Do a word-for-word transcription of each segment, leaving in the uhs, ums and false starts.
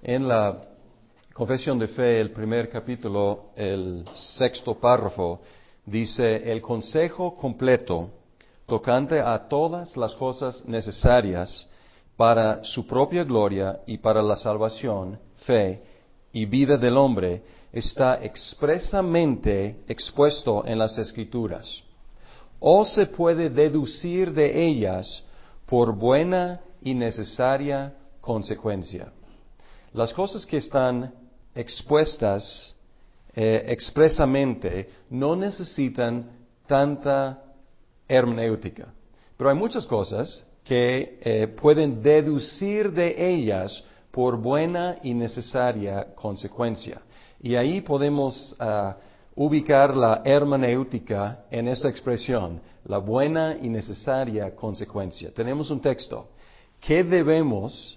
En la Confesión de Fe, el primer capítulo, el sexto párrafo, dice: el consejo completo tocante a todas las cosas necesarias para su propia gloria y para la salvación, fe y vida del hombre está expresamente expuesto en las Escrituras, o se puede deducir de ellas por buena y necesaria consecuencia. Las cosas que están expuestas eh, expresamente no necesitan tanta hermenéutica, pero hay muchas cosas que eh, pueden deducir de ellas por buena y necesaria consecuencia. Y ahí podemos uh, ubicar la hermenéutica en esta expresión, la buena y necesaria consecuencia. Tenemos un texto. ¿Qué debemos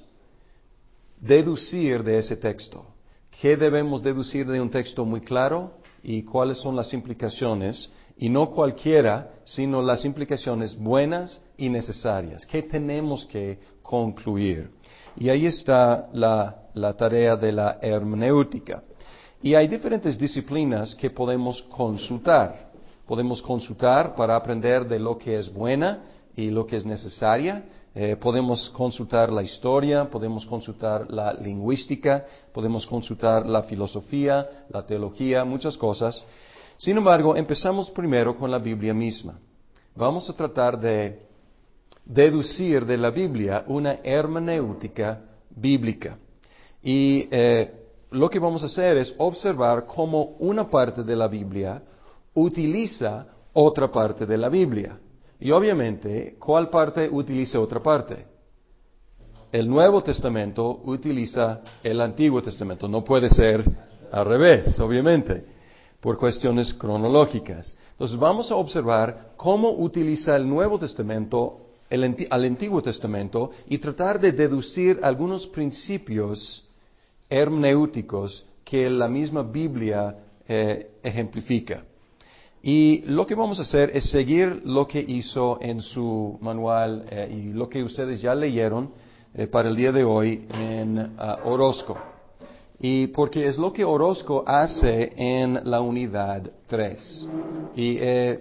deducir de ese texto? ¿Qué debemos deducir de un texto muy claro? ¿Y cuáles son las implicaciones? Y no cualquiera, sino las implicaciones buenas y necesarias. ¿Qué tenemos que concluir? Y ahí está la, la tarea de la hermenéutica. Y hay diferentes disciplinas que podemos consultar. Podemos consultar para aprender de lo que es buena y lo que es necesaria. Eh, podemos consultar la historia, podemos consultar la lingüística, podemos consultar la filosofía, la teología, muchas cosas. Sin embargo, empezamos primero con la Biblia misma. Vamos a tratar de deducir de la Biblia una hermenéutica bíblica. Y eh, lo que vamos a hacer es observar cómo una parte de la Biblia utiliza otra parte de la Biblia. Y obviamente, ¿cuál parte utiliza otra parte? El Nuevo Testamento utiliza el Antiguo Testamento. No puede ser al revés, obviamente, por cuestiones cronológicas. Entonces vamos a observar cómo utiliza el Nuevo Testamento el, al Antiguo Testamento y tratar de deducir algunos principios hermenéuticos que la misma Biblia eh, ejemplifica. Y lo que vamos a hacer es seguir lo que hizo en su manual eh, y lo que ustedes ya leyeron eh, para el día de hoy en uh, Orozco. Y porque es lo que Orozco hace en la unidad tres. Y eh,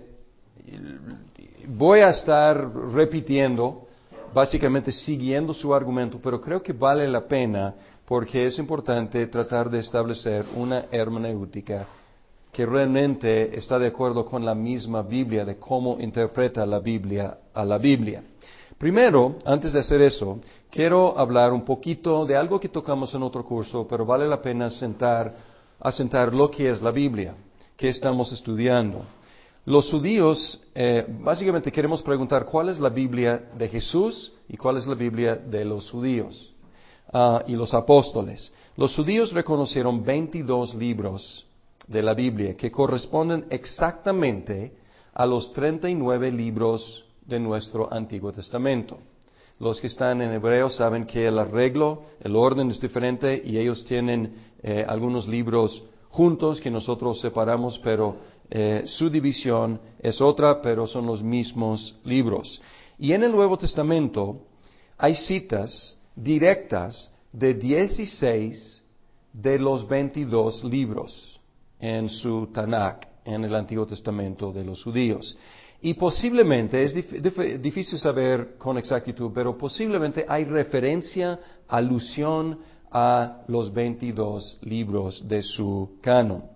voy a estar repitiendo, básicamente siguiendo su argumento, pero creo que vale la pena porque es importante tratar de establecer una hermenéutica que realmente está de acuerdo con la misma Biblia, de cómo interpreta la Biblia a la Biblia. Primero, antes de hacer eso, quiero hablar un poquito de algo que tocamos en otro curso, pero vale la pena sentar, asentar lo que es la Biblia, que estamos estudiando. Los judíos, eh, básicamente queremos preguntar cuál es la Biblia de Jesús y cuál es la Biblia de los judíos uh, y los apóstoles. Los judíos reconocieron veintidós libros de la Biblia que corresponden exactamente a los treinta y nueve libros de nuestro Antiguo Testamento. Los que están en hebreo saben que el arreglo, el orden es diferente y ellos tienen eh, algunos libros juntos que nosotros separamos, pero eh, su división es otra, pero son los mismos libros. Y en el Nuevo Testamento hay citas directas de dieciséis de los veintidós libros en su Tanakh, en el Antiguo Testamento de los judíos. Y posiblemente, es dif- dif- difícil saber con exactitud, pero posiblemente hay referencia, alusión a los veintidós libros de su canon.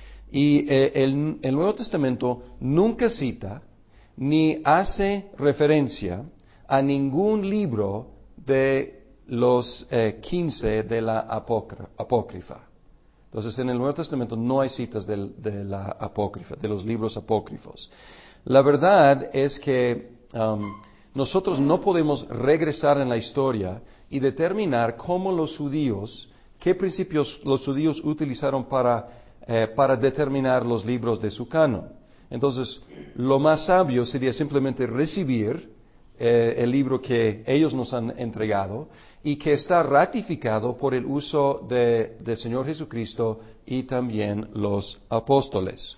Y eh, el, el Nuevo Testamento nunca cita ni hace referencia a ningún libro de los eh, quince de la apócra- apócrifa. Entonces, en el Nuevo Testamento no hay citas de, de la apócrifa, de los libros apócrifos. La verdad es que um, nosotros no podemos regresar en la historia y determinar cómo los judíos, qué principios los judíos utilizaron para, eh, para determinar los libros de su canon. Entonces, lo más sabio sería simplemente recibir eh, el libro que ellos nos han entregado y que está ratificado por el uso de, del Señor Jesucristo y también los apóstoles.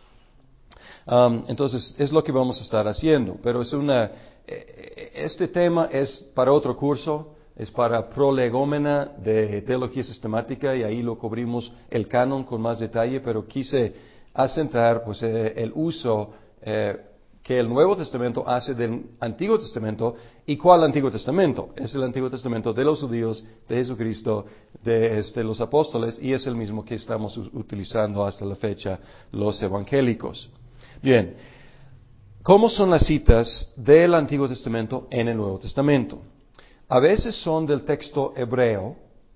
Um, entonces, es lo que vamos a estar haciendo, pero es una, eh, este tema es para otro curso, es para prolegómena de teología sistemática y ahí lo cubrimos el canon con más detalle, pero quise asentar pues eh, el uso eh, que el Nuevo Testamento hace del Antiguo Testamento. ¿Y cuál Antiguo Testamento? Es el Antiguo Testamento de los judíos, de Jesucristo, de este, los apóstoles, y es el mismo que estamos utilizando hasta la fecha los evangélicos. Bien, ¿cómo son las citas del Antiguo Testamento en el Nuevo Testamento? A veces son del texto hebreo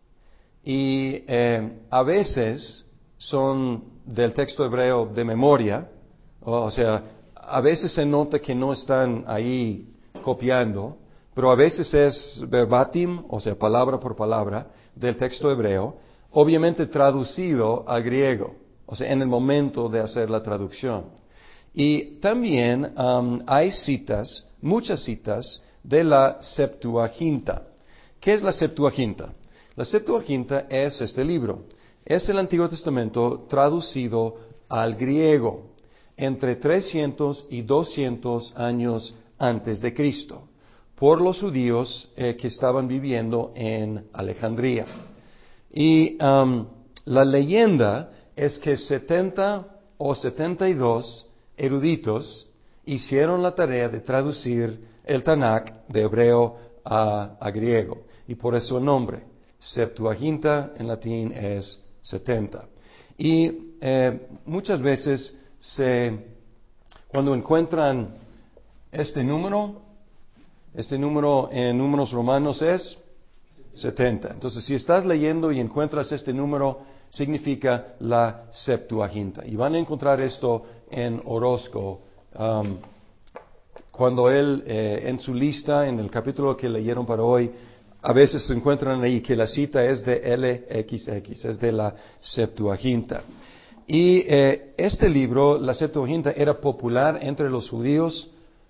y eh, a veces son del texto hebreo de memoria, o sea, a veces se nota que no están ahí copiando, pero a veces es verbatim, o sea, palabra por palabra, del texto hebreo, obviamente traducido al griego, o sea, en el momento de hacer la traducción. Y también um, hay citas, muchas citas, de la Septuaginta. ¿Qué es la Septuaginta? La Septuaginta es este libro. Es el Antiguo Testamento traducido al griego entre trescientos y doscientos años antes de Cristo por los judíos eh, que estaban viviendo en Alejandría. Y um, la leyenda es que setenta o setenta y dos eruditos hicieron la tarea de traducir el Tanakh de hebreo a, a griego, y por eso el nombre. Septuaginta en latín es setenta. Y eh, muchas veces se, cuando encuentran este número, este número en números romanos es setenta. Entonces, si estás leyendo y encuentras este número, significa la Septuaginta. Y van a encontrar esto en Orozco, um, cuando él, eh, en su lista, en el capítulo que leyeron para hoy, a veces se encuentran ahí que la cita es de L X X, es de la Septuaginta. Y eh, este libro, la Septuaginta, era popular entre los judíos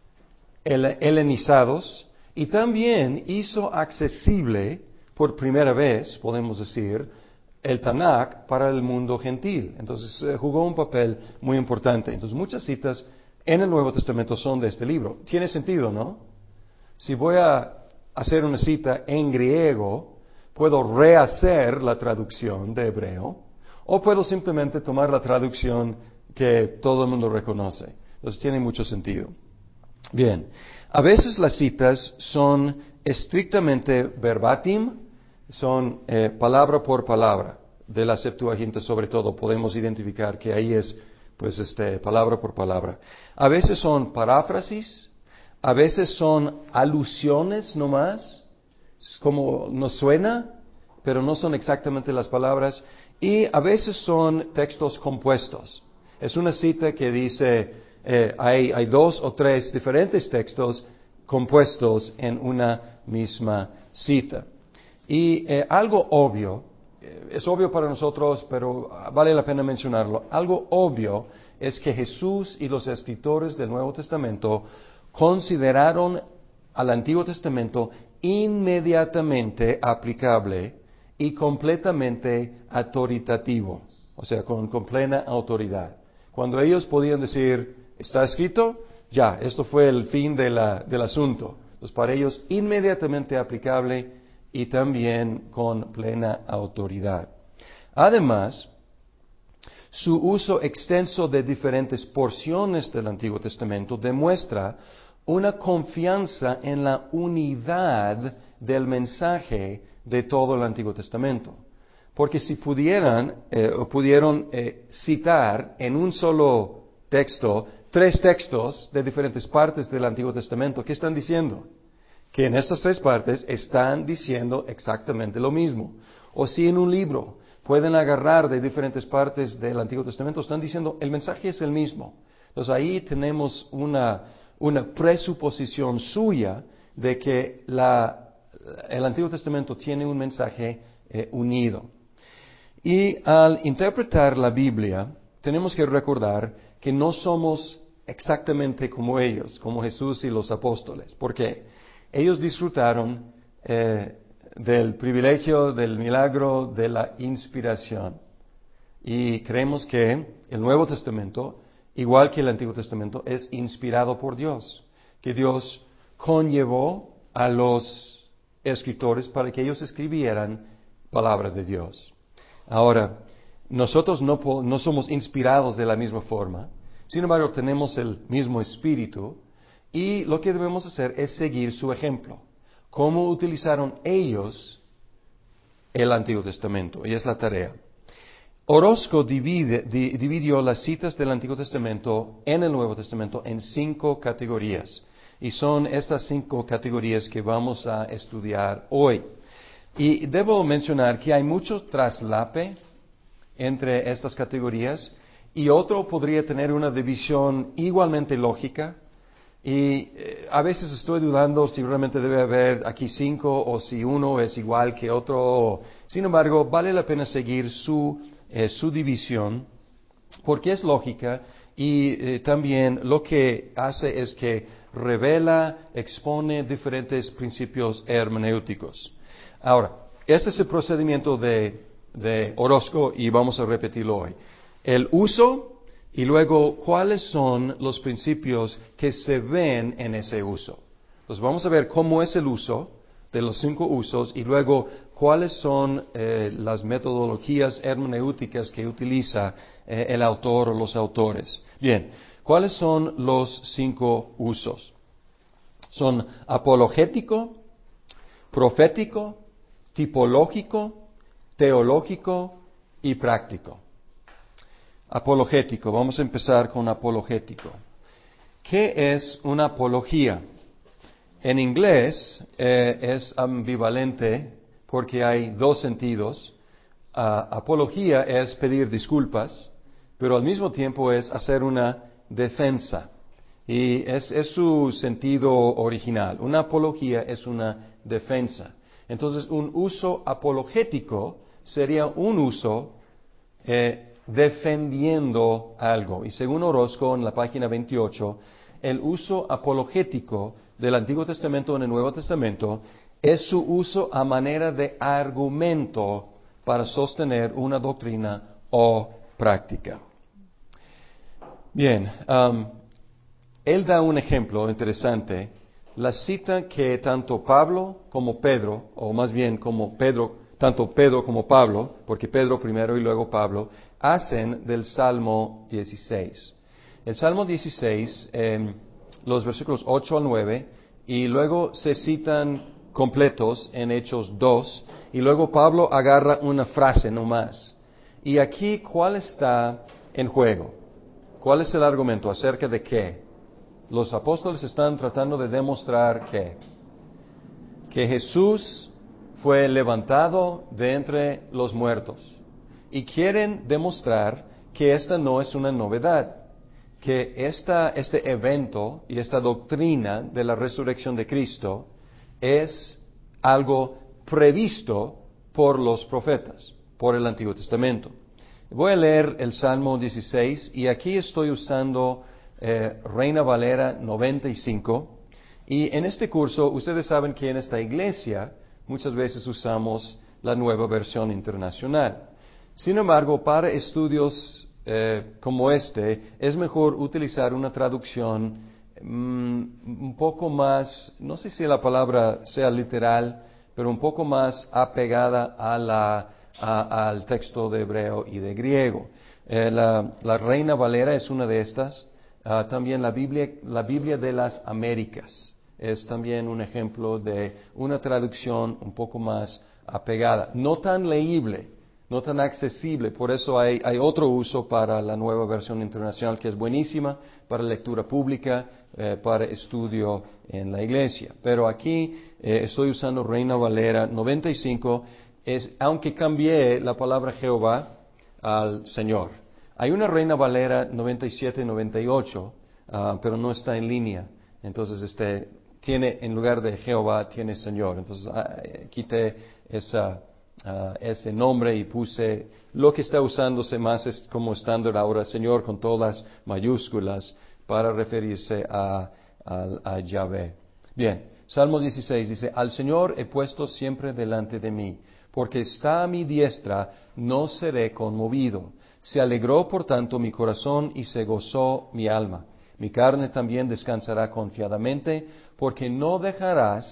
helenizados y también hizo accesible por primera vez, podemos decir, el Tanakh para el mundo gentil. Entonces eh, jugó un papel muy importante. Entonces muchas citas en el Nuevo Testamento son de este libro. Tiene sentido, ¿no? Si voy a hacer una cita en griego, puedo rehacer la traducción de hebreo o puedo simplemente tomar la traducción que todo el mundo reconoce. Entonces tiene mucho sentido. Bien, a veces las citas son estrictamente verbatim, son eh, palabra por palabra. De la Septuaginta sobre todo podemos identificar que ahí es pues este palabra por palabra. A veces son paráfrasis, a veces son alusiones nomás, como nos suena, pero no son exactamente las palabras, y a veces son textos compuestos. Es una cita que dice, eh, hay, hay dos o tres diferentes textos compuestos en una misma cita. Y eh, algo obvio, eh, es obvio para nosotros, pero vale la pena mencionarlo, algo obvio es que Jesús y los escritores del Nuevo Testamento consideraron al Antiguo Testamento inmediatamente aplicable y completamente autoritativo, o sea, con, con plena autoridad. Cuando ellos podían decir, está escrito, ya, esto fue el fin de la, del asunto. Entonces, para ellos, inmediatamente aplicable y también con plena autoridad. Además, su uso extenso de diferentes porciones del Antiguo Testamento demuestra una confianza en la unidad del mensaje de todo el Antiguo Testamento. Porque si pudieran, eh, o pudieron eh, citar en un solo texto, tres textos de diferentes partes del Antiguo Testamento, ¿qué están diciendo? Que en estas tres partes están diciendo exactamente lo mismo. O si en un libro pueden agarrar de diferentes partes del Antiguo Testamento, están diciendo el mensaje es el mismo. Entonces ahí tenemos una, una presuposición suya de que la, el Antiguo Testamento tiene un mensaje eh, unido. Y al interpretar la Biblia, tenemos que recordar que no somos exactamente como ellos, como Jesús y los apóstoles. ¿Por qué? Ellos disfrutaron eh, del privilegio, del milagro, de la inspiración. Y creemos que el Nuevo Testamento, igual que el Antiguo Testamento, es inspirado por Dios. Que Dios conllevó a los escritores para que ellos escribieran palabra de Dios. Ahora, nosotros no, no somos inspirados de la misma forma, sin embargo tenemos el mismo espíritu y lo que debemos hacer es seguir su ejemplo. ¿Cómo utilizaron ellos el Antiguo Testamento? Y es la tarea. Orozco divide, di, dividió las citas del Antiguo Testamento en el Nuevo Testamento en cinco categorías. Y son estas cinco categorías que vamos a estudiar hoy. Y debo mencionar que hay mucho traslape entre estas categorías y otro podría tener una división igualmente lógica. Y eh, a veces estoy dudando si realmente debe haber aquí cinco o si uno es igual que otro. Sin embargo, vale la pena seguir su, eh, su división porque es lógica y eh, también lo que hace es que revela, expone diferentes principios hermenéuticos. Ahora, este es el procedimiento de, de Orozco y vamos a repetirlo hoy. El uso y luego cuáles son los principios que se ven en ese uso. Entonces vamos a ver cómo es el uso de los cinco usos y luego cuáles son eh, las metodologías hermenéuticas que utiliza eh, el autor o los autores. Bien, ¿cuáles son los cinco usos? Son apologético, profético, tipológico, teológico y práctico. Apologético, vamos a empezar con apologético. ¿Qué es una apología? En inglés eh, es ambivalente porque hay dos sentidos. Uh, apología es pedir disculpas, pero al mismo tiempo es hacer una defensa. Y es, es su sentido original. Una apología es una defensa. Entonces, un uso apologético sería un uso eh, defendiendo algo. Y según Orozco, en la página veintiocho, el uso apologético del Antiguo Testamento en el Nuevo Testamento es su uso a manera de argumento para sostener una doctrina o práctica. Bien, um, él da un ejemplo interesante. La cita que tanto Pablo como Pedro, o más bien como Pedro, tanto Pedro como Pablo, porque Pedro primero y luego Pablo, hacen del Salmo dieciséis. El Salmo dieciséis, eh, los versículos ocho al nueve, y luego se citan completos en Hechos dos, y luego Pablo agarra una frase nomás. Y aquí, ¿cuál está en juego? ¿Cuál es el argumento? ¿Acerca de qué? Los apóstoles están tratando de demostrar que, que Jesús fue levantado de entre los muertos. Y quieren demostrar que esta no es una novedad, que esta, este evento y esta doctrina de la resurrección de Cristo es algo previsto por los profetas, por el Antiguo Testamento. Voy a leer el Salmo dieciséis y aquí estoy usando eh, Reina Valera noventa y cinco. Y en este curso, ustedes saben que en esta iglesia muchas veces usamos la Nueva Versión Internacional. Sin embargo, para estudios eh, como este, es mejor utilizar una traducción mm, un poco más, no sé si la palabra sea literal, pero un poco más apegada a la, a, al texto de hebreo y de griego. Eh, la, la Reina Valera es una de estas. Uh, también la Biblia, la Biblia de las Américas es también un ejemplo de una traducción un poco más apegada, no tan leíble, no tan accesible. Por eso hay, hay otro uso para la Nueva Versión Internacional que es buenísima para lectura pública, eh, para estudio en la iglesia. Pero aquí eh, estoy usando Reina Valera noventa y cinco, es, aunque cambié la palabra Jehová al Señor. Hay una Reina Valera noventa y siete y noventa y ocho, uh, pero no está en línea. Entonces, este, tiene, en lugar de Jehová, tiene Señor. Entonces, uh, quité esa, uh, ese nombre y puse lo que está usándose más es como estándar ahora, Señor, con todas las mayúsculas, para referirse a, a, a Yahvé. Bien, Salmo dieciséis dice, al Señor he puesto siempre delante de mí, porque está a mi diestra, no seré conmovido. Se alegró, por tanto, mi corazón y se gozó mi alma. Mi carne también descansará confiadamente, porque no dejarás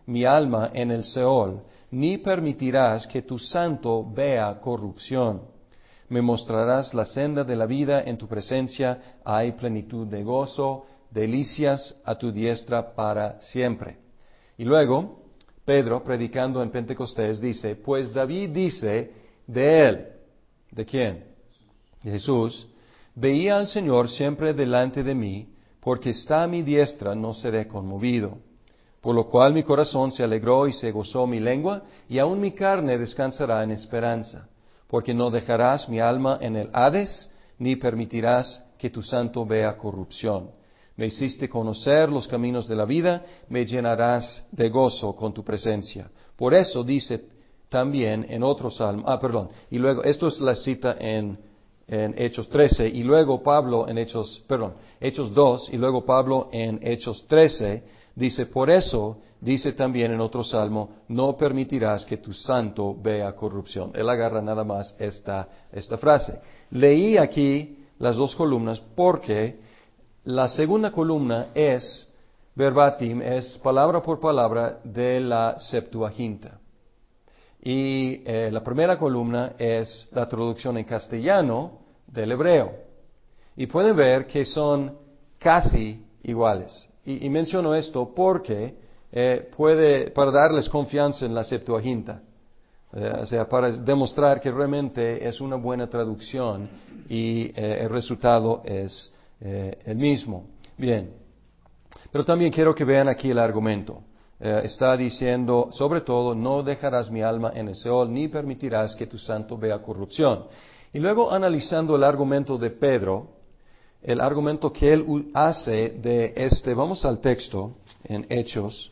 mi alma en el Seol, ni permitirás que tu santo vea corrupción. Me mostrarás la senda de la vida, en tu presencia hay plenitud de gozo, delicias a tu diestra para siempre. Y luego, Pedro, predicando en Pentecostés, dice, pues David dice de él, ¿de quién? De Jesús, veía al Señor siempre delante de mí, porque está a mi diestra, no seré conmovido. Por lo cual mi corazón se alegró y se gozó mi lengua, y aun mi carne descansará en esperanza. Porque no dejarás mi alma en el Hades, ni permitirás que tu santo vea corrupción. Me hiciste conocer los caminos de la vida, me llenarás de gozo con tu presencia. Por eso dice también en otro salmo, ah, perdón, y luego, esto es la cita en, en Hechos trece, y luego Pablo en Hechos, perdón, Hechos dos, y luego Pablo en Hechos trece, dice, por eso, dice también en otro salmo, no permitirás que tu santo vea corrupción. Él agarra nada más esta, esta frase. Leí aquí las dos columnas porque la segunda columna es verbatim, es palabra por palabra de la Septuaginta. Y eh, la primera columna es la traducción en castellano del hebreo. Y pueden ver que son casi iguales. Y, y menciono esto porque eh, puede, para darles confianza en la Septuaginta. Eh, o sea, para demostrar que realmente es una buena traducción y eh, el resultado es eh, el mismo. Bien. Pero también quiero que vean aquí el argumento. Eh, está diciendo, sobre todo, no dejarás mi alma en el Seol, ni permitirás que tu santo vea corrupción. Y luego analizando el argumento de Pedro, el argumento que él hace de este, vamos al texto en Hechos,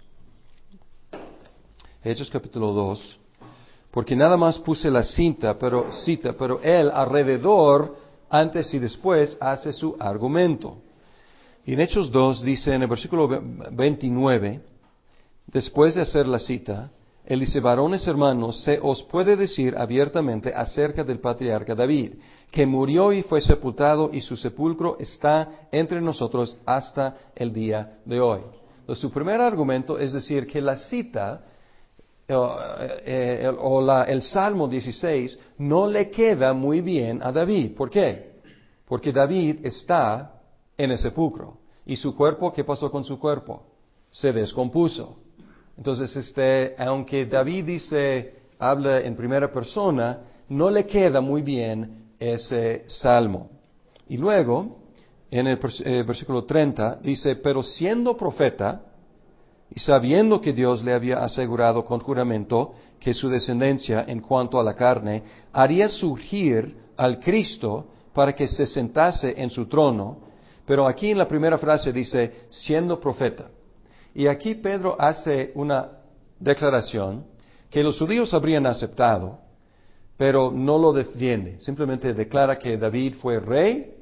Hechos capítulo dos, porque nada más puse la cinta, pero cita, pero él alrededor, antes y después, hace su argumento. Y en Hechos dos dice en el versículo veintinueve, después de hacer la cita, él dice, varones hermanos, se os puede decir abiertamente acerca del patriarca David, que murió y fue sepultado y su sepulcro está entre nosotros hasta el día de hoy. Entonces, su primer argumento es decir que la cita o, eh, el, o la, el Salmo dieciséis no le queda muy bien a David. ¿Por qué? Porque David está en el sepulcro. ¿Y su cuerpo? ¿Qué pasó con su cuerpo? Se descompuso. Entonces, este, aunque David dice, habla en primera persona, no le queda muy bien ese salmo. Y luego, en el eh, versículo treinta, dice, pero siendo profeta, y sabiendo que Dios le había asegurado con juramento que su descendencia en cuanto a la carne haría surgir al Cristo para que se sentase en su trono, pero aquí en la primera frase dice, siendo profeta. Y aquí Pedro hace una declaración que los judíos habrían aceptado, pero no lo defiende. Simplemente declara que David fue rey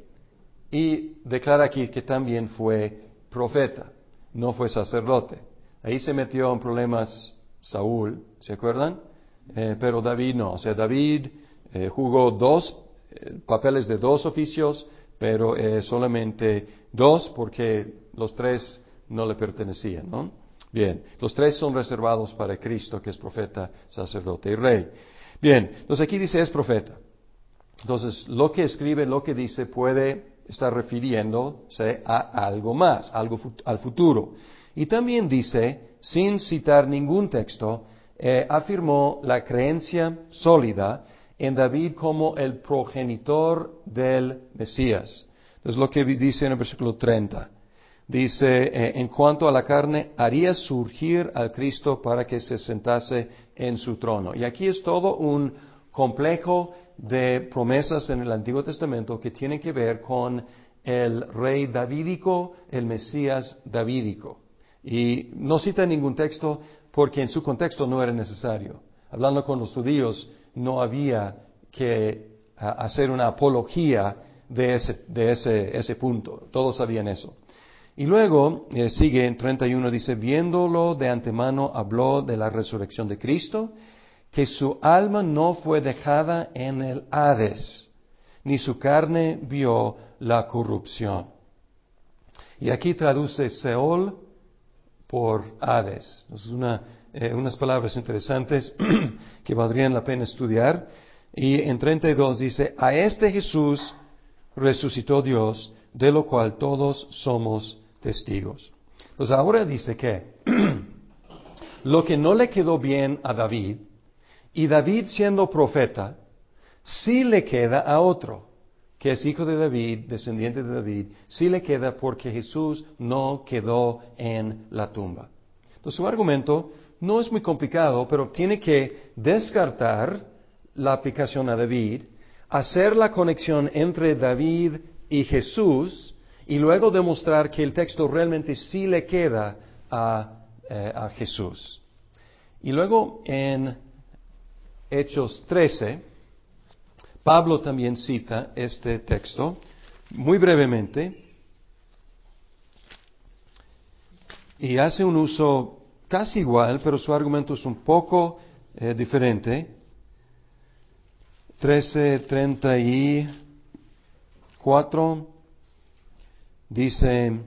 y declara aquí que también fue profeta, no fue sacerdote. Ahí se metió en problemas Saúl, ¿se acuerdan? Eh, pero David no. O sea, David eh, jugó dos eh, papeles de dos oficios, pero eh, solamente dos porque los tres no le pertenecían, ¿no? Bien, los tres son reservados para Cristo, que es profeta, sacerdote y rey. Bien, entonces aquí dice es profeta. Entonces, lo que escribe, lo que dice puede estar refiriéndose a algo más, algo fut- al futuro. Y también dice, sin citar ningún texto, eh, afirmó la creencia sólida en David como el progenitor del Mesías. Entonces, lo que dice en el versículo treinta. Dice, eh, en cuanto a la carne, haría surgir al Cristo para que se sentase en su trono. Y aquí es todo un complejo de promesas en el Antiguo Testamento que tienen que ver con el rey davídico, el Mesías davídico. Y no cita ningún texto porque en su contexto no era necesario. Hablando con los judíos, no había que a, hacer una apología de ese, de ese, ese punto. Todos sabían eso. Y luego eh, sigue en treinta y uno, dice, viéndolo de antemano habló de la resurrección de Cristo, que su alma no fue dejada en el Hades, ni su carne vio la corrupción. Y aquí traduce Seol por Hades. Es una eh, unas palabras interesantes que valdrían la pena estudiar. Y en treinta y dos dice, a este Jesús resucitó Dios, de lo cual todos somos testigos. Pues ahora dice que lo que no le quedó bien a David, y David siendo profeta, sí le queda a otro, que es hijo de David, descendiente de David, sí le queda porque Jesús no quedó en la tumba. Entonces su argumento no es muy complicado, pero tiene que descartar la aplicación a David, hacer la conexión entre David y Jesús, y luego demostrar que el texto realmente sí le queda a, eh, a Jesús. Y luego en Hechos trece, Pablo también cita este texto muy brevemente y hace un uso casi igual, pero su argumento es un poco eh, diferente. trece treinta y cuatro dice,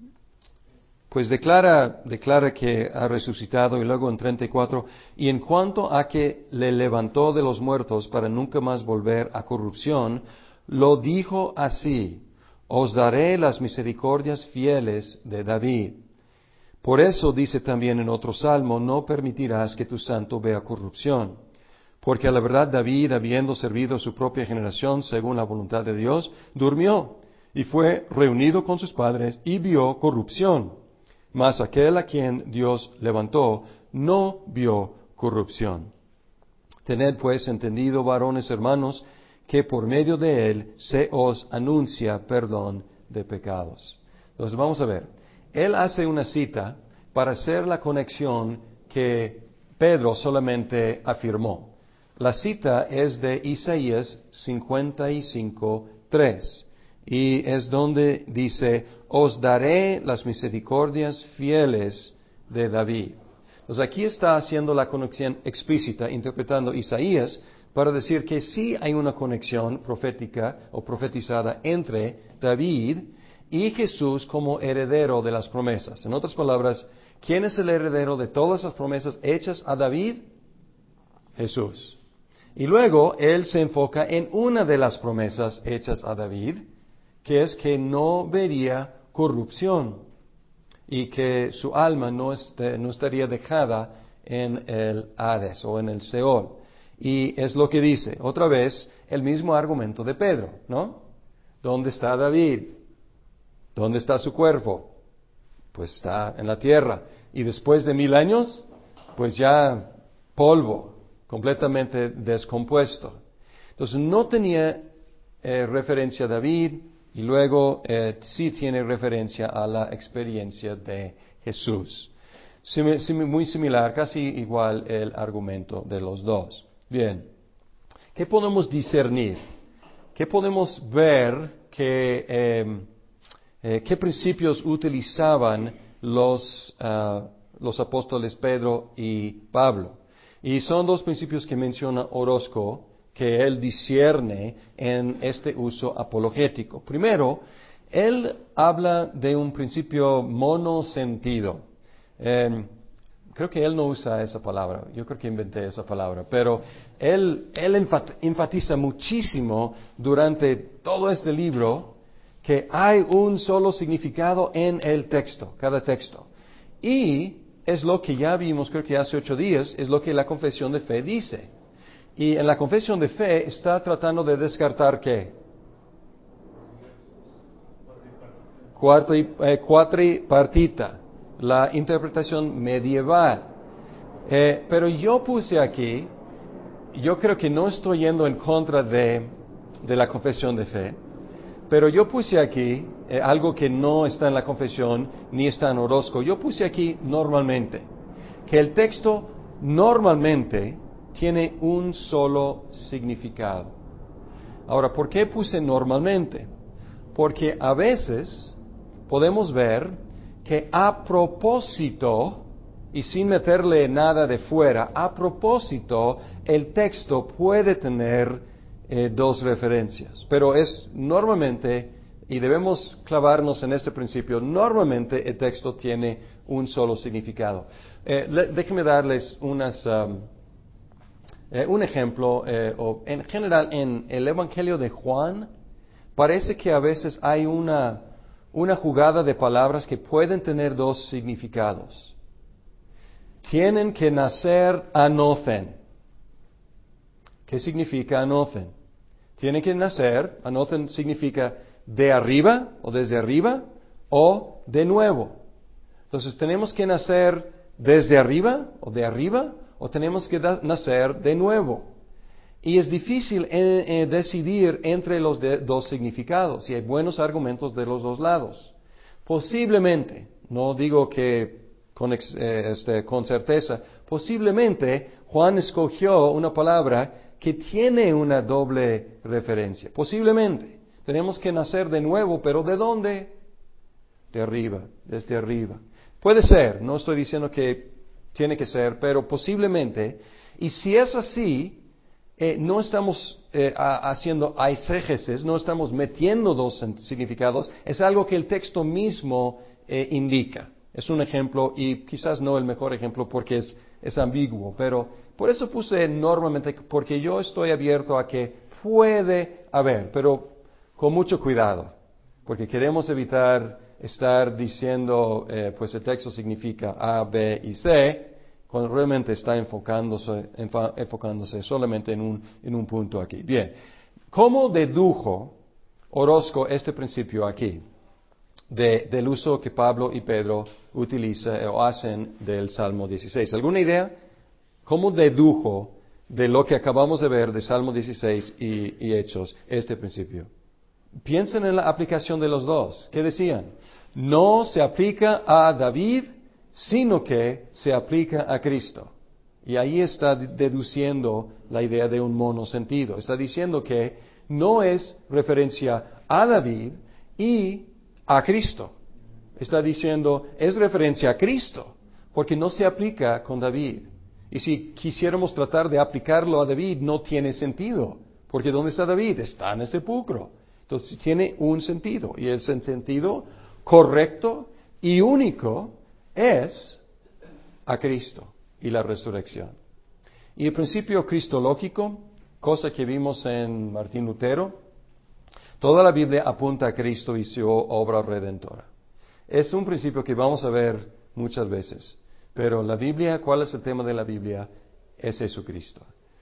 pues declara, declara que ha resucitado, y luego en treinta y cuatro, y en cuanto a que le levantó de los muertos para nunca más volver a corrupción, lo dijo así, os daré las misericordias fieles de David. Por eso dice también en otro salmo, no permitirás que tu santo vea corrupción. Porque a la verdad David, habiendo servido a su propia generación según la voluntad de Dios, durmió y fue reunido con sus padres y vio corrupción. Mas aquel a quien Dios levantó no vio corrupción. Tened pues entendido, varones hermanos, que por medio de él se os anuncia perdón de pecados. Entonces vamos a ver. Él hace una cita para hacer la conexión que Pedro solamente afirmó. La cita es de Isaías cincuenta y cinco, tres. Y es donde dice, os daré las misericordias fieles de David. Entonces aquí está haciendo la conexión explícita, interpretando Isaías, para decir que sí hay una conexión profética o profetizada entre David y Jesús como heredero de las promesas. En otras palabras, ¿quién es el heredero de todas las promesas hechas a David? Jesús. Y luego él se enfoca en una de las promesas hechas a David, que es que no vería corrupción y que su alma no, este, no estaría dejada en el Hades o en el Seol. Y es lo que dice, otra vez, el mismo argumento de Pedro, ¿no? ¿Dónde está David? ¿Dónde está su cuerpo? Pues está en la tierra. Y después de mil años, pues ya polvo, completamente descompuesto. Entonces no tenía eh, referencia a David, y luego eh, sí tiene referencia a la experiencia de Jesús. Sim- sim- muy similar, casi igual el argumento de los dos. Bien, ¿qué podemos discernir? ¿Qué podemos ver que, eh, eh, qué principios utilizaban los, uh, los apóstoles Pedro y Pablo? Y son dos principios que menciona Orozco, que él discierne en este uso apologético. Primero, él habla de un principio monosentido. Eh, creo que él no usa esa palabra, yo creo que inventé esa palabra, pero él, él enfatiza muchísimo durante todo este libro que hay un solo significado en el texto, cada texto. Y es lo que ya vimos, creo que hace ocho días, es lo que la confesión de fe dice. Y en la confesión de fe está tratando de descartar ¿qué? Cuatri, eh, cuatripartita, la interpretación medieval. Eh, pero yo puse aquí, yo creo que no estoy yendo en contra de, de la confesión de fe, pero yo puse aquí eh, algo que no está en la confesión ni está en Orozco. Yo puse aquí normalmente, que el texto normalmente tiene un solo significado. Ahora, ¿por qué puse normalmente? Porque a veces podemos ver que a propósito, y sin meterle nada de fuera, a propósito, el texto puede tener eh, dos referencias, pero es normalmente y debemos clavarnos en este principio. Normalmente el texto tiene un solo significado. Eh, le, déjenme darles unas, um, eh, un ejemplo. Eh, o en general, en el Evangelio de Juan, parece que a veces hay una, una jugada de palabras que pueden tener dos significados. Tienen que nacer anothen. ¿Qué significa anothen? Tienen que nacer, anothen significa de arriba o desde arriba o de nuevo. Entonces, ¿tenemos que nacer desde arriba o de arriba o tenemos que da- nacer de nuevo? Y es difícil eh, eh, decidir entre los de- dos significados y hay buenos argumentos de los dos lados. Posiblemente, no digo que con, ex- eh, este, con certeza, posiblemente Juan escogió una palabra que tiene una doble referencia. Posiblemente. Tenemos que nacer de nuevo, pero ¿de dónde? De arriba, desde arriba. Puede ser, no estoy diciendo que tiene que ser, pero posiblemente. Y si es así, eh, no estamos eh, a, haciendo eisegesis, no estamos metiendo dos significados, es algo que el texto mismo eh, indica. Es un ejemplo y quizás no el mejor ejemplo porque es, es ambiguo, pero por eso puse normalmente, porque yo estoy abierto a que puede haber, pero con mucho cuidado, porque queremos evitar estar diciendo, eh, pues el texto significa A, B y C, cuando realmente está enfocándose, enfa, enfocándose solamente en un, en un punto aquí. Bien, ¿cómo dedujo Orozco este principio aquí? De, del uso que Pablo y Pedro utilizan o hacen del Salmo dieciséis. ¿Alguna idea? ¿Cómo dedujo de lo que acabamos de ver de Salmo dieciséis y, y Hechos este principio? Piensen en la aplicación de los dos. ¿Qué decían? No se aplica a David, sino que se aplica a Cristo. Y ahí está deduciendo la idea de un monosentido. Está diciendo que no es referencia a David y a Cristo. Está diciendo, es referencia a Cristo, porque no se aplica con David. Y si quisiéramos tratar de aplicarlo a David, no tiene sentido, porque ¿dónde está David? Está en el sepulcro. Entonces tiene un sentido, y el sentido correcto y único es a Cristo y la resurrección. Y el principio cristológico, cosa que vimos en Martín Lutero, toda la Biblia apunta a Cristo y su obra redentora. Es un principio que vamos a ver muchas veces. Pero la Biblia, ¿cuál es el tema de la Biblia? Es Jesucristo.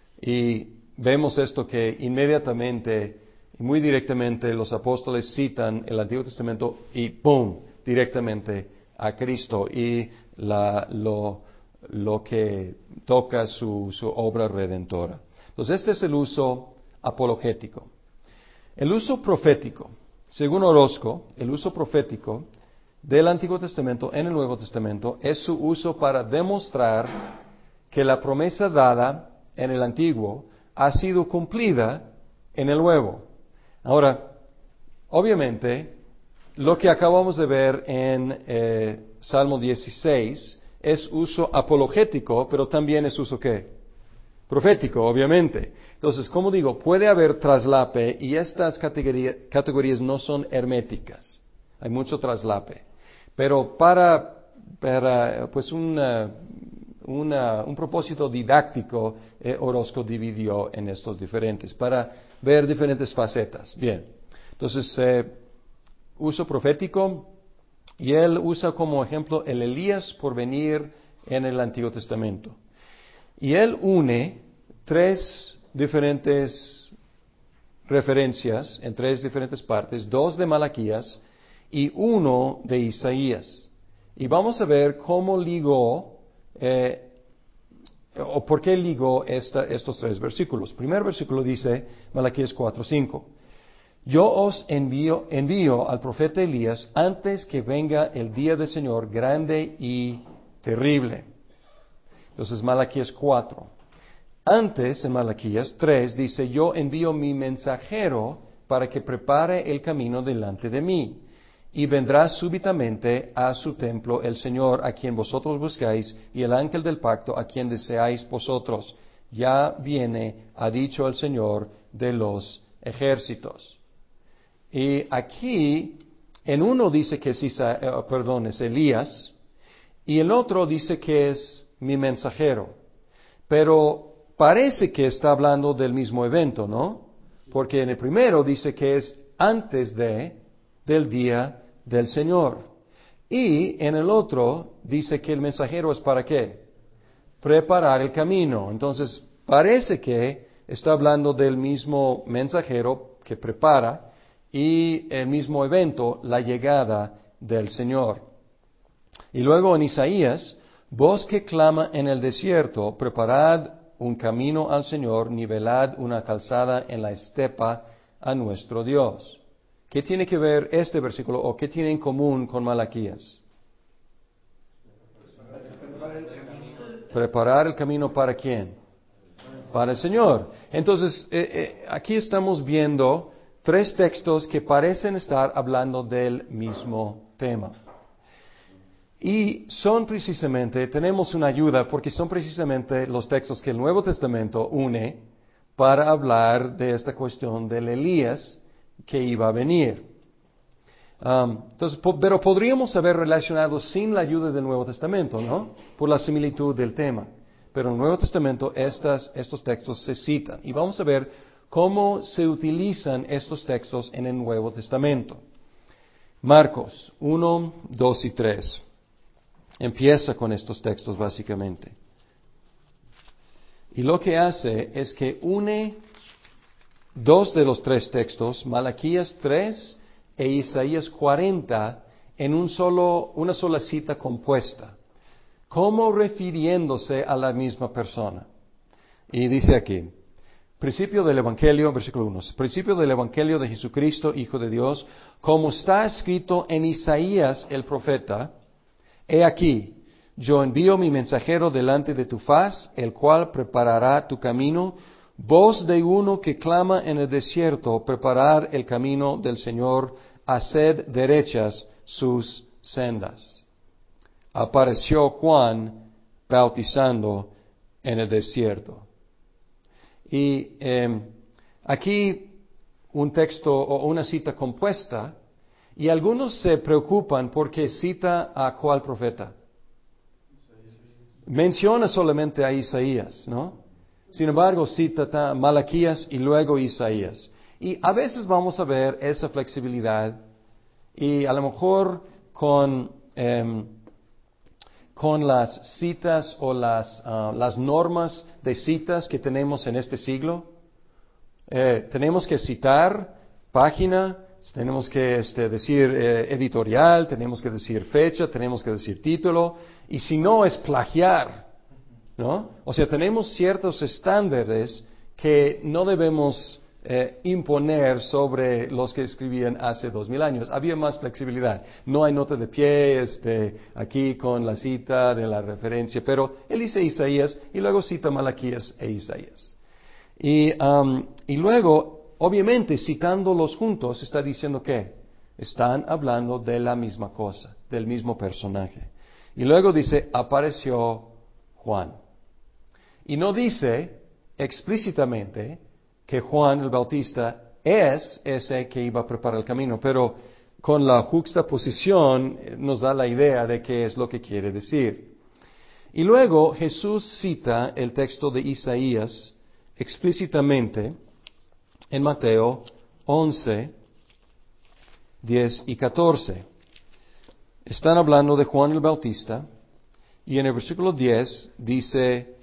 Y vemos esto que inmediatamente y muy directamente los apóstoles citan el Antiguo Testamento y ¡pum! Directamente a Cristo y la, lo, lo que toca su, su obra redentora. Entonces este es el uso apologético. El uso profético, según Orozco, el uso profético del Antiguo Testamento en el Nuevo Testamento es su uso para demostrar que la promesa dada en el Antiguo ha sido cumplida en el Nuevo. Ahora, obviamente, lo que acabamos de ver en eh, Salmo dieciséis es uso apologético, pero también es uso ¿qué? Profético, obviamente. Entonces, como digo, puede haber traslape y estas categoría, categorías no son herméticas. Hay mucho traslape. Pero para, para pues una, una, un propósito didáctico, eh, Orozco dividió en estos diferentes, para ver diferentes facetas. Bien, entonces, eh, uso profético, y él usa como ejemplo el Elías por venir en el Antiguo Testamento. Y él une tres diferentes referencias en tres diferentes partes, dos de Malaquías y uno de Isaías. Y vamos a ver cómo ligó, eh, o por qué ligó esta, estos tres versículos. El primer versículo dice, Malaquías cuatro cinco. Yo os envío, envío al profeta Elías antes que venga el día del Señor grande y terrible. Entonces, Malaquías cuatro. Antes, en Malaquías tres, dice, yo envío mi mensajero para que prepare el camino delante de mí. Y vendrá súbitamente a su templo el Señor a quien vosotros buscáis y el ángel del pacto a quien deseáis vosotros. Ya viene, ha dicho el Señor de los ejércitos. Y aquí, en uno dice que es, Isa, eh, perdón, es Elías, y el otro dice que es mi mensajero. Pero parece que está hablando del mismo evento, ¿no? Porque en el primero dice que es antes de, del día del Señor. Y en el otro dice que el mensajero es para qué? Preparar el camino. Entonces, parece que está hablando del mismo mensajero que prepara y el mismo evento, la llegada del Señor. Y luego en Isaías, voz que clama en el desierto, preparad un camino al Señor, nivelad una calzada en la estepa a nuestro Dios. ¿Qué tiene que ver este versículo o qué tiene en común con Malaquías? Preparar el camino para quién? Para el Señor. Entonces, eh, eh, aquí estamos viendo tres textos que parecen estar hablando del mismo tema. Y son precisamente, tenemos una ayuda porque son precisamente los textos que el Nuevo Testamento une para hablar de esta cuestión del Elías que iba a venir. Um, entonces, po- pero podríamos haber relacionado sin la ayuda del Nuevo Testamento, ¿no? Por la similitud del tema. Pero en el Nuevo Testamento estas, estos textos se citan. Y vamos a ver cómo se utilizan estos textos en el Nuevo Testamento. Marcos uno, dos y tres. Empieza con estos textos básicamente. Y lo que hace es que une dos de los tres textos, Malaquías tres e Isaías cuarenta, en un solo, una sola cita compuesta, como refiriéndose a la misma persona. Y dice aquí, principio del Evangelio, versículo uno, principio del Evangelio de Jesucristo, Hijo de Dios, como está escrito en Isaías el profeta, he aquí, yo envío mi mensajero delante de tu faz, el cual preparará tu camino, voz de uno que clama en el desierto, preparar el camino del Señor, haced derechas sus sendas. Apareció Juan bautizando en el desierto. Y eh, aquí un texto o una cita compuesta, y algunos se preocupan porque cita a cuál profeta. Menciona solamente a Isaías, ¿no? Sin embargo, cita a Malaquías y luego Isaías. Y a veces vamos a ver esa flexibilidad y a lo mejor con, eh, con las citas o las, uh, las normas de citas que tenemos en este siglo, eh, tenemos que citar página, tenemos que este, decir eh, editorial, tenemos que decir fecha, tenemos que decir título, y si no es plagiar, ¿no? O sea, tenemos ciertos estándares que no debemos eh, imponer sobre los que escribían hace dos mil años. Había más flexibilidad. No hay nota de pie este, aquí con la cita de la referencia, pero él dice Isaías y luego cita Malaquías e Isaías. Y, um, y luego, obviamente, citándolos juntos, está diciendo que están hablando de la misma cosa, del mismo personaje. Y luego dice, apareció Juan. Y no dice explícitamente que Juan el Bautista es ese que iba a preparar el camino, pero con la juxtaposición nos da la idea de qué es lo que quiere decir. Y luego Jesús cita el texto de Isaías explícitamente en Mateo once, diez y catorce. Están hablando de Juan el Bautista y en el versículo diez dice,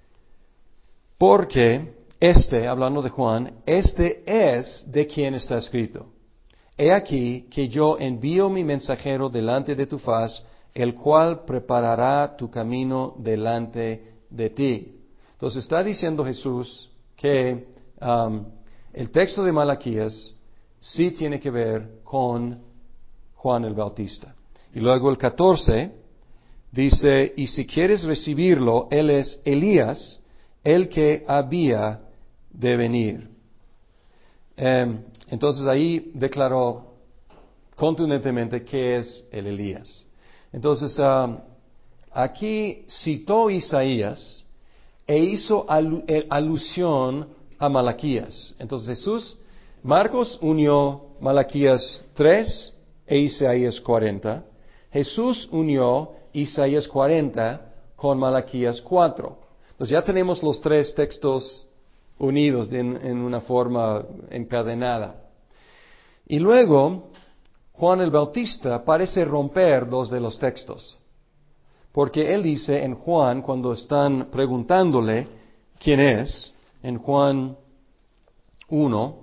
porque este, hablando de Juan, este es de quien está escrito. He aquí que yo envío mi mensajero delante de tu faz, el cual preparará tu camino delante de ti. Entonces está diciendo Jesús que um, el texto de Malaquías sí tiene que ver con Juan el Bautista. Y luego el catorce dice, y si quieres recibirlo, él es Elías, el que había de venir. Eh, entonces ahí declaró contundentemente que es el Elías. Entonces uh, aquí citó Isaías e hizo alu- alusión a Malaquías. Entonces Jesús Marcos unió Malaquías tres e Isaías cuarenta. Jesús unió Isaías cuarenta con Malaquías cuatro. Entonces ya tenemos los tres textos unidos en, en una forma encadenada. Y luego, Juan el Bautista parece romper dos de los textos. Porque él dice en Juan, cuando están preguntándole quién es, en Juan uno,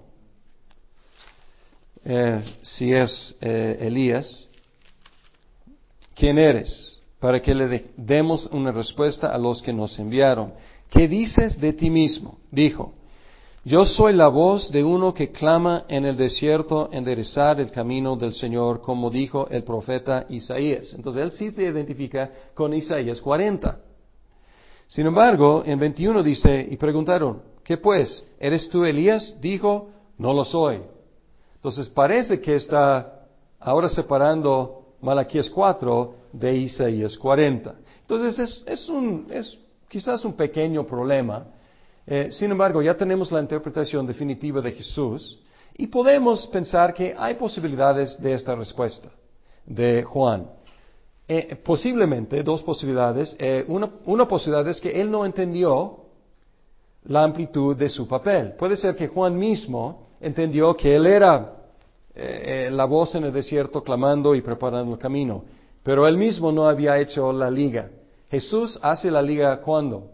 eh, si es eh, Elías, ¿quién eres? Para que le de- demos una respuesta a los que nos enviaron. ¿Qué dices de ti mismo? Dijo, yo soy la voz de uno que clama en el desierto, enderezar el camino del Señor, como dijo el profeta Isaías. Entonces él sí te identifica con Isaías cuarenta. Sin embargo, en veintiuno dice, y preguntaron, ¿qué pues? ¿Eres tú Elías? Dijo, no lo soy. Entonces parece que está ahora separando Malaquías cuatro de Isaías cuarenta. Entonces es, es, un, es quizás un pequeño problema. Eh, sin embargo, ya tenemos la interpretación definitiva de Jesús y podemos pensar que hay posibilidades de esta respuesta de Juan. Eh, posiblemente, dos posibilidades. Eh, una, una posibilidad es que él no entendió la amplitud de su papel. Puede ser que Juan mismo entendió que él era eh, eh, la voz en el desierto clamando y preparando el camino, pero él mismo no había hecho la liga. Jesús hace la liga ¿cuándo?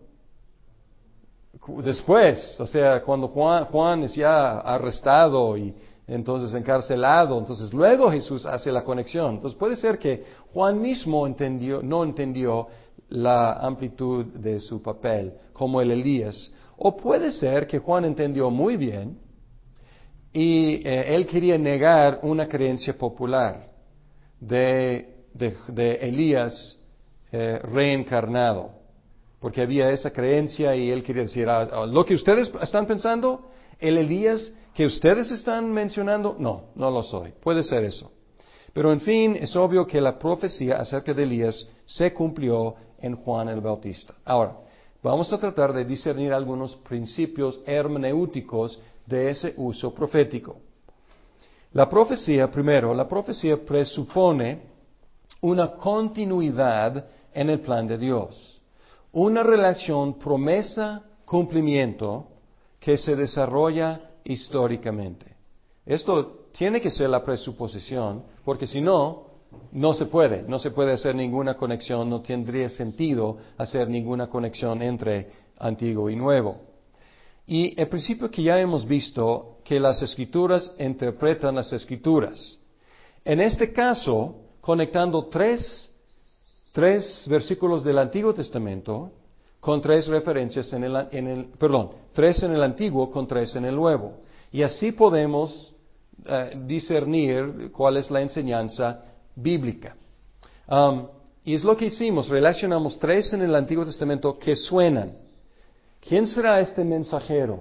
Después, o sea, cuando Juan, Juan es ya arrestado y entonces encarcelado, entonces luego Jesús hace la conexión. Entonces puede ser que Juan mismo entendió, no entendió la amplitud de su papel, como el Elías. O puede ser que Juan entendió muy bien y eh, él quería negar una creencia popular de, de, de Elías eh, reencarnado. Porque había esa creencia y él quería decir, ah, lo que ustedes están pensando, el Elías que ustedes están mencionando, no, no lo soy. Puede ser eso. Pero en fin, es obvio que la profecía acerca de Elías se cumplió en Juan el Bautista. Ahora, vamos a tratar de discernir algunos principios hermenéuticos de ese uso profético. La profecía, primero, la profecía presupone una continuidad en el plan de Dios. Una relación promesa-cumplimiento que se desarrolla históricamente. Esto tiene que ser la presuposición, porque si no, no se puede, no se puede hacer ninguna conexión, no tendría sentido hacer ninguna conexión entre antiguo y nuevo. Y el principio que ya hemos visto, que las escrituras interpretan las escrituras. En este caso, conectando tres Tres versículos del Antiguo Testamento con tres referencias en el, en el, perdón, tres en el Antiguo con tres en el Nuevo. Y así podemos uh, discernir cuál es la enseñanza bíblica. Um, y es lo que hicimos, relacionamos tres en el Antiguo Testamento que suenan. ¿Quién será este mensajero?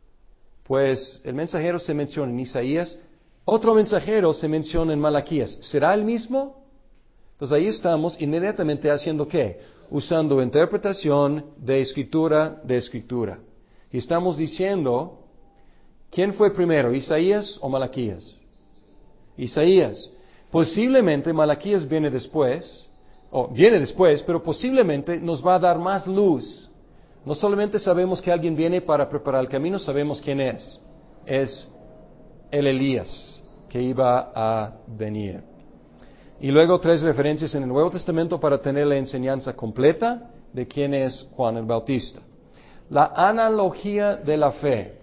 Pues el mensajero se menciona en Isaías, otro mensajero se menciona en Malaquías. ¿Será el mismo? Entonces ahí estamos inmediatamente haciendo ¿qué? Usando interpretación de escritura de escritura. Y estamos diciendo, ¿quién fue primero, Isaías o Malaquías? Isaías. Posiblemente Malaquías viene después, o viene después, pero posiblemente nos va a dar más luz. No solamente sabemos que alguien viene para preparar el camino, sabemos quién es. Es el Elías que iba a venir. Y luego tres referencias en el Nuevo Testamento para tener la enseñanza completa de quién es Juan el Bautista. La analogía de la fe.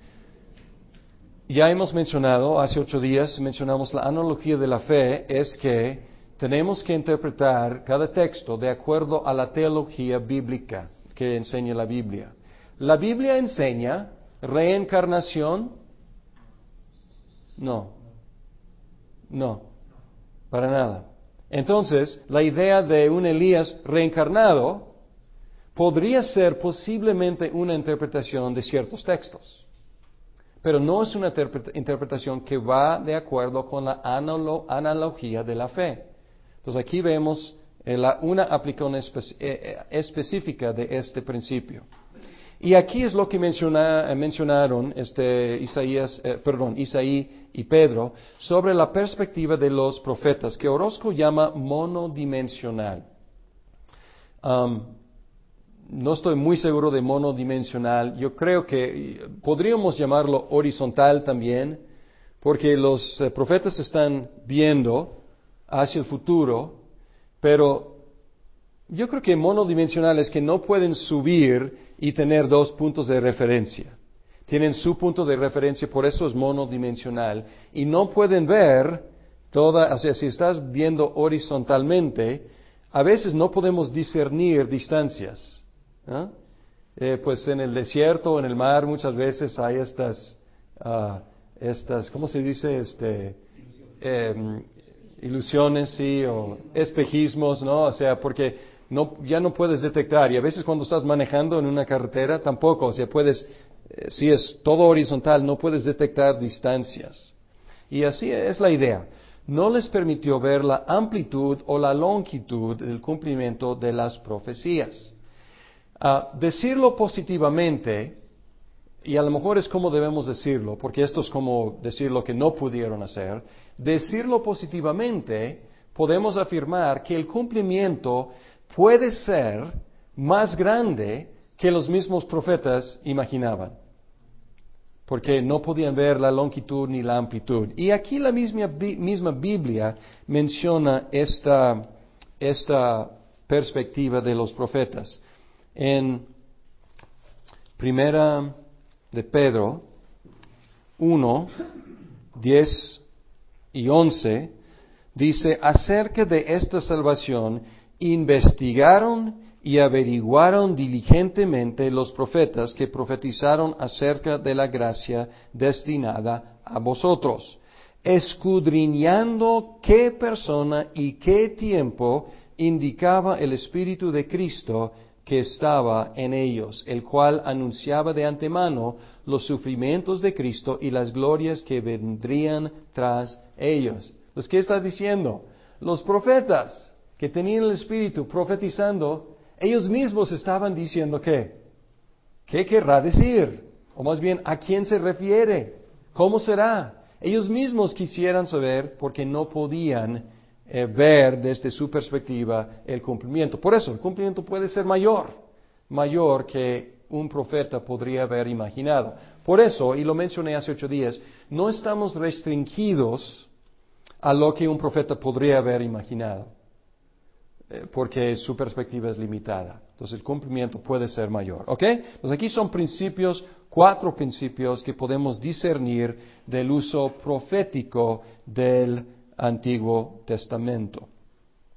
Ya hemos mencionado, hace ocho días mencionamos la analogía de la fe, es que tenemos que interpretar cada texto de acuerdo a la teología bíblica que enseña la Biblia. ¿La Biblia enseña reencarnación? No. No. Para nada. Entonces, la idea de un Elías reencarnado podría ser posiblemente una interpretación de ciertos textos, pero no es una interpretación que va de acuerdo con la analo- analogía de la fe. Entonces, aquí vemos eh, la, una aplicación espe- eh, específica de este principio. Y aquí es lo que menciona, mencionaron este, Isaías, eh, perdón, Isaí y Pedro sobre la perspectiva de los profetas, que Orozco llama monodimensional. Um, no estoy muy seguro de monodimensional. Yo creo que podríamos llamarlo horizontal también, porque los eh, profetas están viendo hacia el futuro, pero yo creo que monodimensional es que no pueden subir y tener dos puntos de referencia. Tienen su punto de referencia, por eso es monodimensional. Y no pueden ver toda, o sea, si estás viendo horizontalmente, a veces no podemos discernir distancias. ¿Ah? Eh, pues en el desierto o en el mar muchas veces hay estas, uh, estas, ¿cómo se dice? Este, eh, ilusiones, sí, o espejismos, ¿no? O sea, porque no, ya no puedes detectar, y a veces cuando estás manejando en una carretera tampoco, o sea, puedes, eh, si es todo horizontal, no puedes detectar distancias. Y así es la idea. No les permitió ver la amplitud o la longitud del cumplimiento de las profecías. Uh, decirlo positivamente, y a lo mejor es como debemos decirlo, porque esto es como decir lo que no pudieron hacer, decirlo positivamente, podemos afirmar que el cumplimiento puede ser más grande que los mismos profetas imaginaban, porque no podían ver la longitud ni la amplitud. Y aquí la misma, misma Biblia menciona esta, esta perspectiva de los profetas. En Primera de Pedro uno, diez y once, dice, acerca de esta salvación, investigaron y averiguaron diligentemente los profetas que profetizaron acerca de la gracia destinada a vosotros, escudriñando qué persona y qué tiempo indicaba el Espíritu de Cristo que estaba en ellos, el cual anunciaba de antemano los sufrimientos de Cristo y las glorias que vendrían tras ellos. Pues, ¿qué está diciendo? Los profetas que tenían el Espíritu profetizando, ellos mismos estaban diciendo ¿qué? ¿Qué querrá decir? O más bien, ¿a quién se refiere? ¿Cómo será? Ellos mismos quisieran saber porque no podían Eh, ver desde su perspectiva el cumplimiento. Por eso, el cumplimiento puede ser mayor, mayor que un profeta podría haber imaginado. Por eso, y lo mencioné hace ocho días, no estamos restringidos a lo que un profeta podría haber imaginado, eh, porque su perspectiva es limitada. Entonces, el cumplimiento puede ser mayor. ¿Ok? Pues aquí son principios, cuatro principios que podemos discernir del uso profético del Antiguo Testamento.